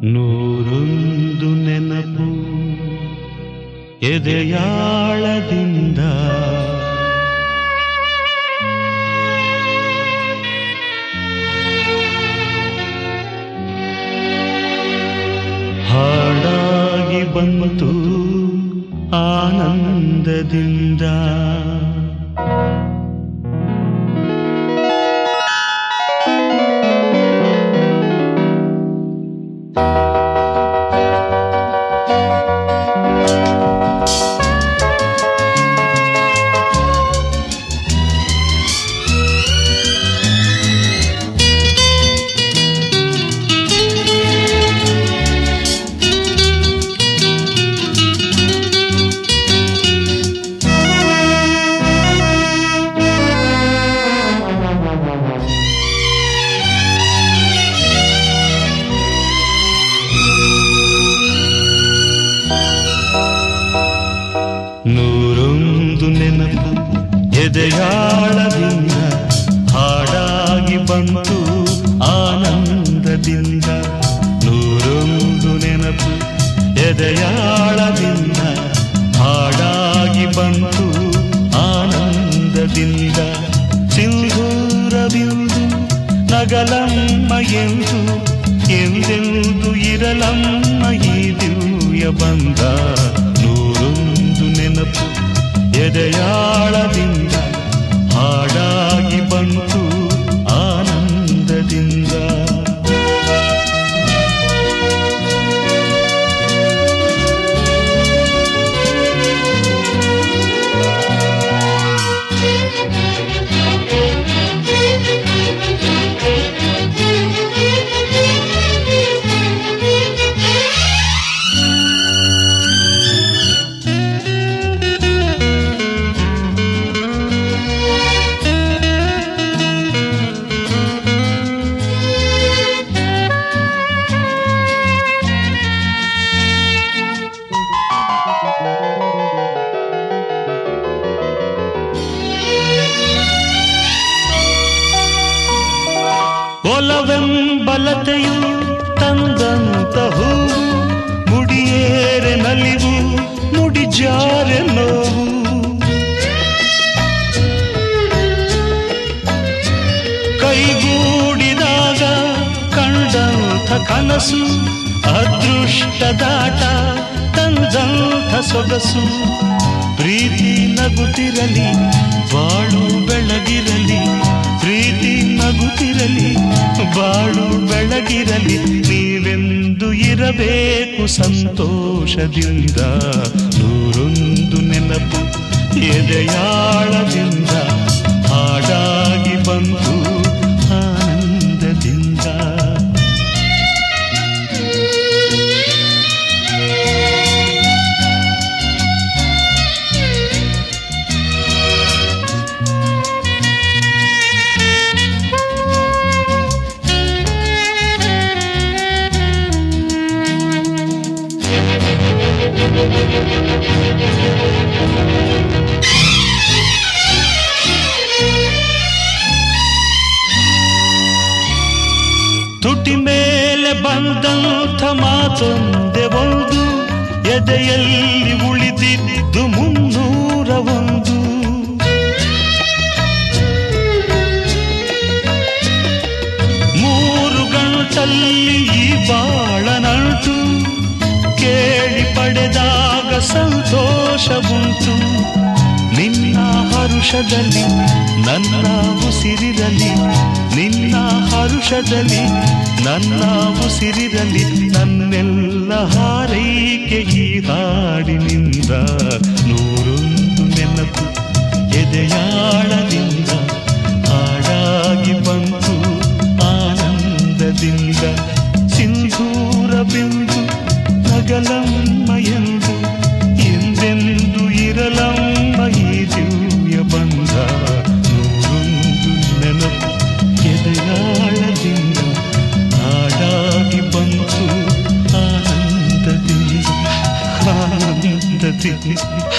ನೂರೊಂದು ನೆನಪು ಎದೆಯಾಳದಿಂದ ಹಾಡಾಗಿ ಬಂತು ಆನಂದದಿಂದ. ನೂರೊಂದು ನೆನಪು ಎದೆಯಾಳದಿಂದ ಹಾಡಾಗಿ ಬಂತು ಆನಂದದಿಂದ. ನೂರೊಂದು ನೆನಪು ಎದೆಯಾಳದಿಂದ ಹಾಡಾಗಿ ಬಂತು ಆನಂದದಿಂದ. ಸಿಂಧೂರವಿಂದು ನಗಲಮ್ಮ ಎಂದು ಎಂದೆಂದು ಇರಲಮ್ಮ ಈ ದಿವ್ಯ ಬಂದ. ನೂರೊಂದು ನೆನಪು ಎದೆಯಾಳದಿಂದ ಹಾಡಾಗಿ ಬಂತು ಆನಂದದಿಂದ. ಒಲವೆಂಬಲತೆಯು ತಂದಂತ ಹೂವು ಮುಡಿಯೇರೆ ನಲಿವು ಮುಡಿಜಾರೆ ನೋವು. ಕೈಗೂಡಿದಾಗ ಕಂಡಂಥ ಕನಸು ಅದೃಷ್ಟದಾಟ ತಂದಂಥ ಸೊಗಸು. ಪ್ರೀತಿ ನಗುತ್ತಿರಲಿ ಬಾಳು ಬೆಳಗಿರಲಿ, ಪ್ರೀತಿ ನಗುತ್ತಿರಲಿ ಬಾಳು ಬೆಳಗಿರಲಿ. ನೀವೆಂದು ಇರಬೇಕು ಸಂತೋಷದಿಂದ. ನೂರೊಂದು ನೆನಪು ಎದೆಯಾಳದಿಂದ ಹಾಡಾಗಿ ಬಂತು ಆನಂದದಿಂದ. ತುಟಿ ಮೇಲೆ ಬಂದಂಥ ಮಾತೊಂದೆ ಒಂದು, ಎದೆಯಲ್ಲಿ ಉಳಿದಿದ್ದು 301. ಮೂರು ಗಂಟಲ್ಲಿ ಈ ಬಾಳನಂಟು ಕೇಳಿ ಪಡೆದಾಗ ಸಂತೋಷವುಂಟು. ನಿನ್ನ ಹರುಷದಲ್ಲಿ ನನ್ನ ಉಸಿರಿರಲಿ, ನಿನ್ನ ಹರುಷದಲ್ಲಿ ನನ್ನ ಉಸಿರಿರಲಿ. ನನ್ನೆಲ್ಲ ಹಾರೈಕೆ ಈ ಹಾಡಿನಿಂದ. ನೂರೊಂದು ನೆನಪು ಎದೆಯಾಳದಿಂದ ಹಾಡಾಗಿ ಬಂತು ಆನಂದದಿಂದ. ಸಿಂಧೂರ ಬಿಂದು ನಗಲಮ್ಮ ಎಂದು ಎಂದೆಂದು ಇರಲಮ್ಮ ಈ ದಿವ್ಯ ಬಂದ. ನೂರೊಂದು ನೆನಪು ಎದೆಯಾಳದಿಂದ ಹಾಡಾಗಿ ಬಂತು ಆನಂದದಿಂದ ಆನಂದದಿಂದ.